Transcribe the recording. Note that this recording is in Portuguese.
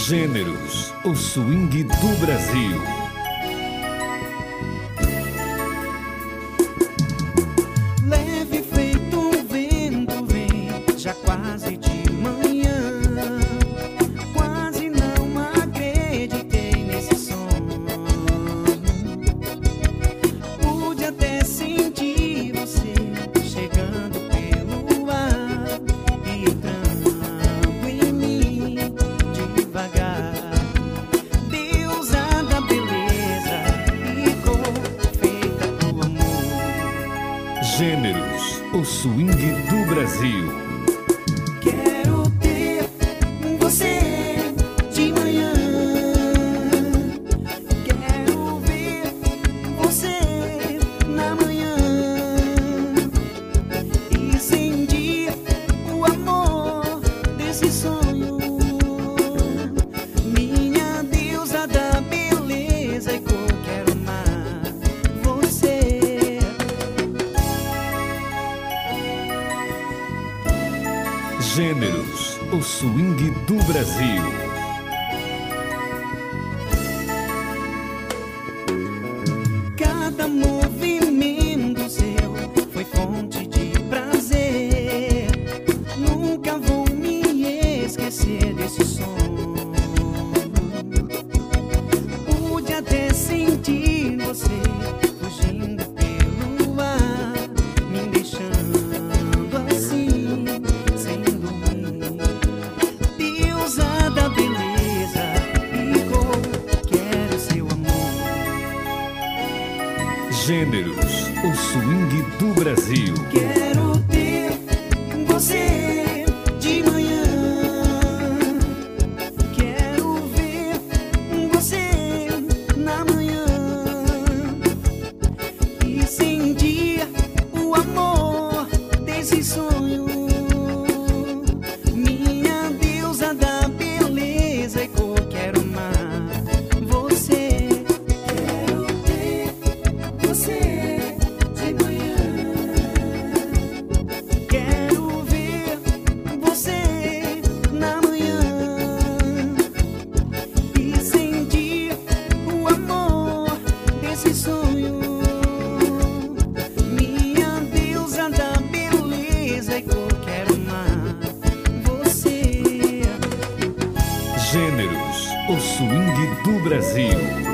Gêneros, o swing do Brasil. Leve feito um vento vem, já quase de manhã. Quase não acreditei nesse som. Pude até sentir você chegando pelo ar e entrando em mim devagar. Deusa da beleza e cor feita do amor. Gêneros, o swing do Brasil. Quero ter você de manhã. Quero ver você na manhã e sentir o amor desse sonho. Minha deusa da beleza e cor, quero amar você. Gêneros, o swing do Brasil. Cada movimento seu foi fonte de prazer. Nunca vou me esquecer desse som. Pude até sentir você fugindo pelo ar, me deixando assim, sem dormir. Deusa da beleza e cor, quero seu amor. Gêneros, o swing do Brasil. Quero ter você de manhã. Quero ver você na manhã e sentir o amor desse sonho. Minha deusa da beleza e cor, quero amar você. Quero ter você de manhã. Quero ver você na manhã e sentir o amor desse sonho. Minha deusa da beleza e cor, quero amar você. Gêneros, o swing do Brasil.